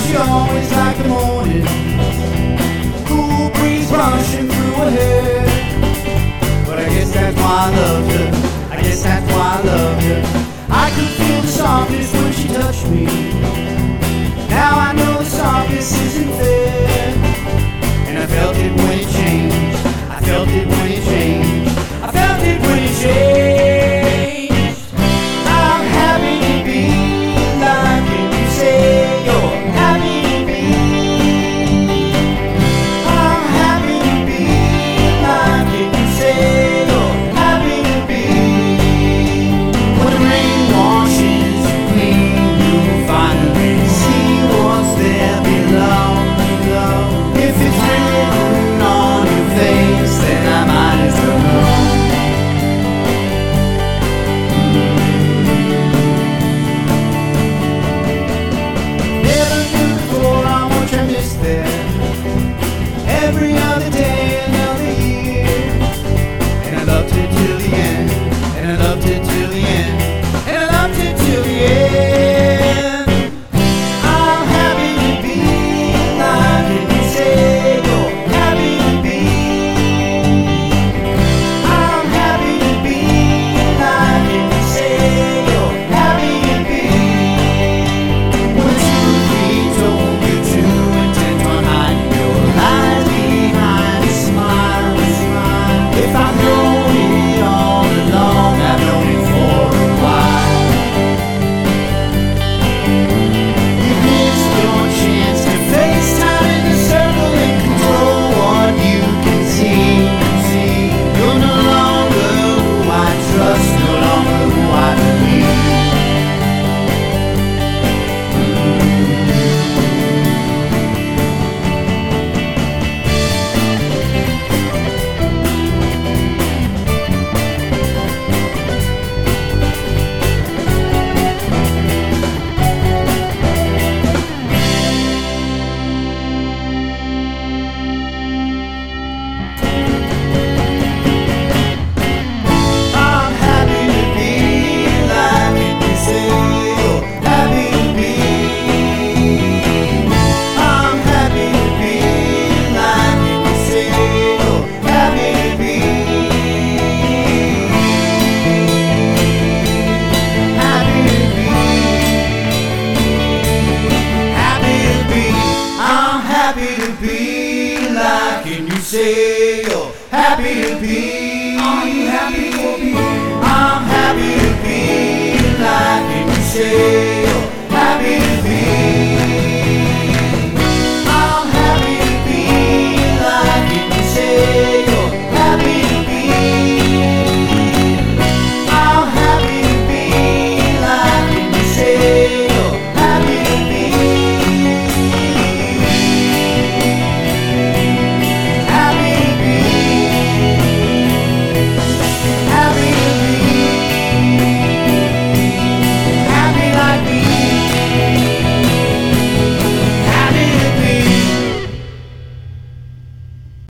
she always liked the morning. Cool breeze rushing through her hair. But I guess that's why I loved her. I guess that's why I loved her. I could feel the softness when she touched me. Now I know the softness isn't fair. And I felt it when it changed. I felt it when it changed. I felt it when it changed. I'm happy to be alive. Can you say you're happy to be? I'm happy to be alive. Can you say you're happy to be? When the rain washes you clean, you'll finally see what's there below. If it's written on your face, then I might as well know. Never knew before how much I missed there. Every other day, another year. And I loved it till the end. And I loved it till the end. And I loved it till the end. I'm happy to be alive. Can you say you're happy to be? I'm happy to be alive. Can you say you're happy to be? When truth be told, you're too intent on hiding your lies behind a smile. If I've known it all along, I've known it for a while. You missed your chance to face time in the circle and control what you can see. You're no longer who I trust, no longer who I believe. I'm happy to be alive. Can you say you're happy to be? I'm happy to be alive. Can you say you're happy to be? Happy to be. Happy to be. I'm happy to be alive. Can you say you're happy to be? Are you happy to be? I'm happy to be alive. Can you say